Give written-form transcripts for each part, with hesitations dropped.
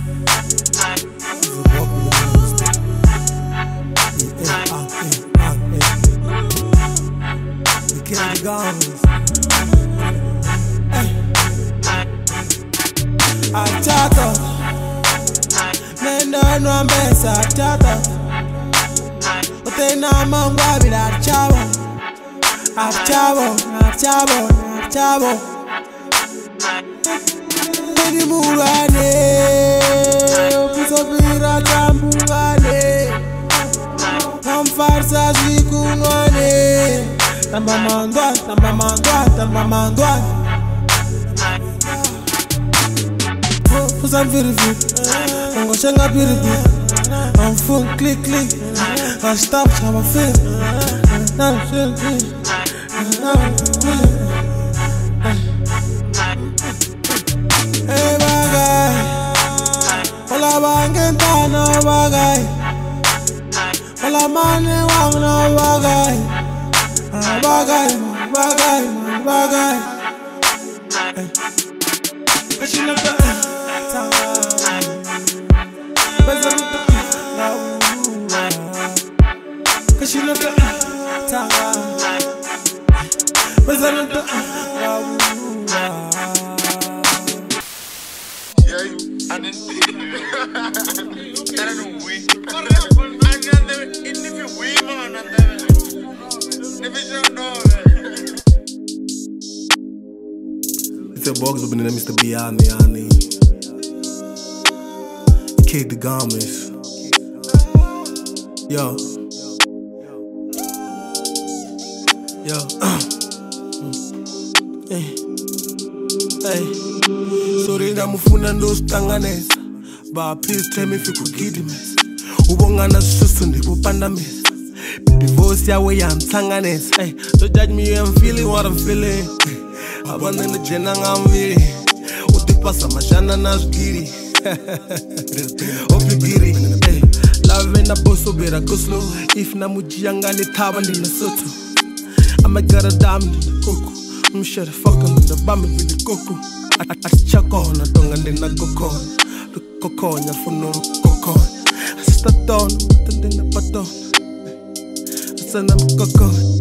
Achata, nenda nwambesa achata. Utena mangwa bila achabo, achabo, achabo, achabo. Nini murane, pisopira tambungane. Namfarsa zikunwane. Tamba mandwa, tamba mandwa, tamba mandwa. I'm beautiful, I'm gonna sing up beautiful. I'm full click. I stop, how I feel. I'm feeling. Hey, bagay. Wala bangin ta na bagay. Wala mani wang na bagay. Bagay. It's a box opening and Mr. Biani. Kid the Gomez. Yo. Hey. Sorry ndamufuna ndostanganeza. But please tell me if you could give me. Ubongana susu ndibupandameza. Divorce yawe yamtsanganeza. Hey, don't judge me, I'm feeling what I'm feeling. Abandona jena ngamviri. Utipasa mashana nazgiri. Hope you get it. Hey, love and a boss better go slow. If namujiyanga ni taban di nasoto. I'ma get a diamond in the coco. I'm sure the fuck I'm in the bomb with the coco. I chuck on a tongue and then I go con. The coco on your phone, no coco. I start on, and then I put on. I send them coco.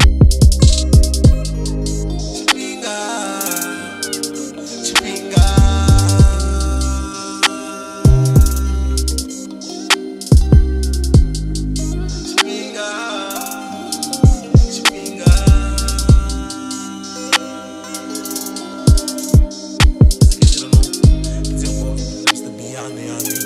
Mr. Biani.